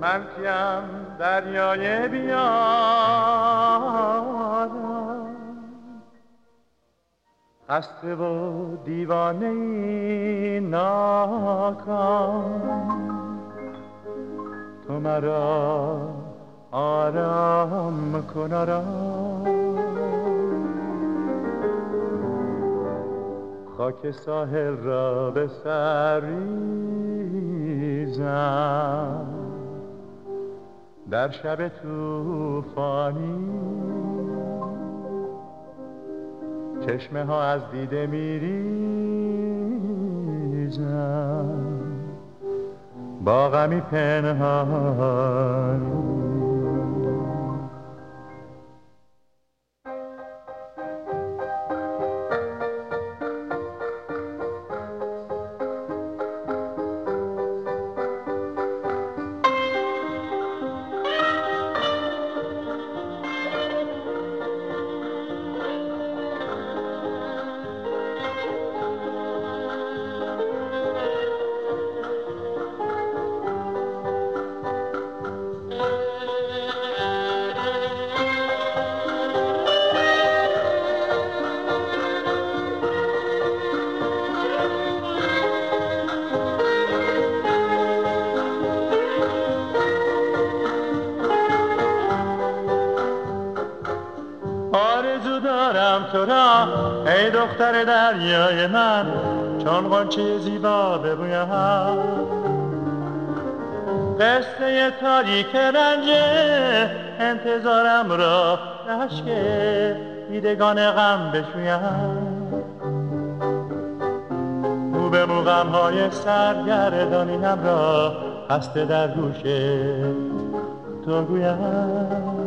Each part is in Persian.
من کیم دریای بیارم، خسته و دیوانه ای ناکام، تو مرا آرام کن آرام. خاک ساحل را به سر ریزم، در شب طوفانی چشمه ها از دیده میریزم، با غمی پنهانی. آرزو دارم تو را ای دختر دریای من، چون غنچه زیبا بگویم قصه تاریک رنج انتظارم را اشک دیدگان غم بشویم. مو به مو غم‌های سرگردانیم را خسته در گوش تو گویم.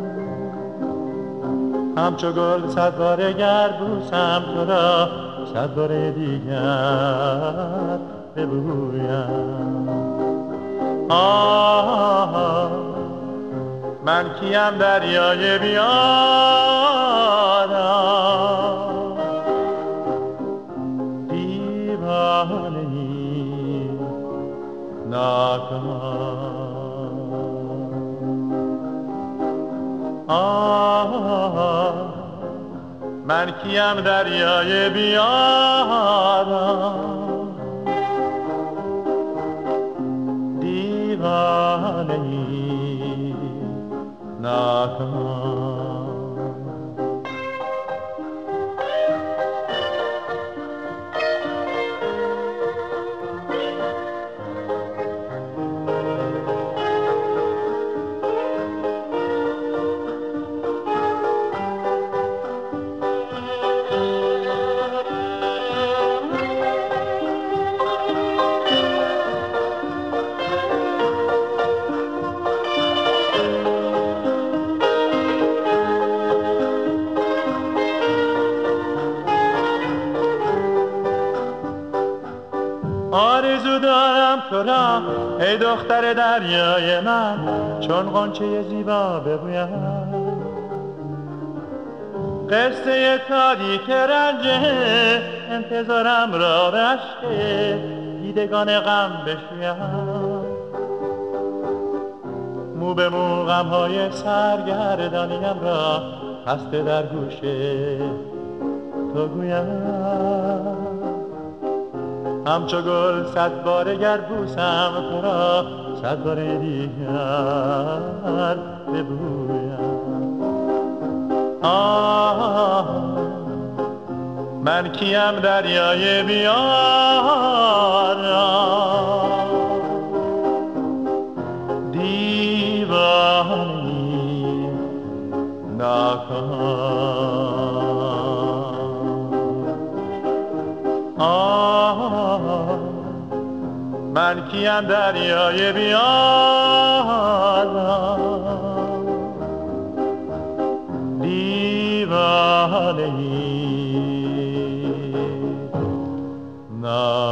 همچو گل صد باره گر بوسم تو را، صد باره دیگر ببویم. من کیم دریای بیارم، دیوانه‌ای ناکام. من کیم دریای بیارم، دیوانه‌ای ناکام. آرزو دارم تو را ای دختر دریای من، چون غنچه زیبا بگویم قصه تاریک رنج انتظارم را به اشک دیدگان غم بشویم. مو به مو غم‌های سرگردانیم را خسته در گوش تو گویم. همچو گل صد باره گر بوسم تو را، صد باره دیگر ببویم. من کیم دریای بیارم، دیوانه‌ای ناکام. من کیم دریای بیارم، دیوانه‌ای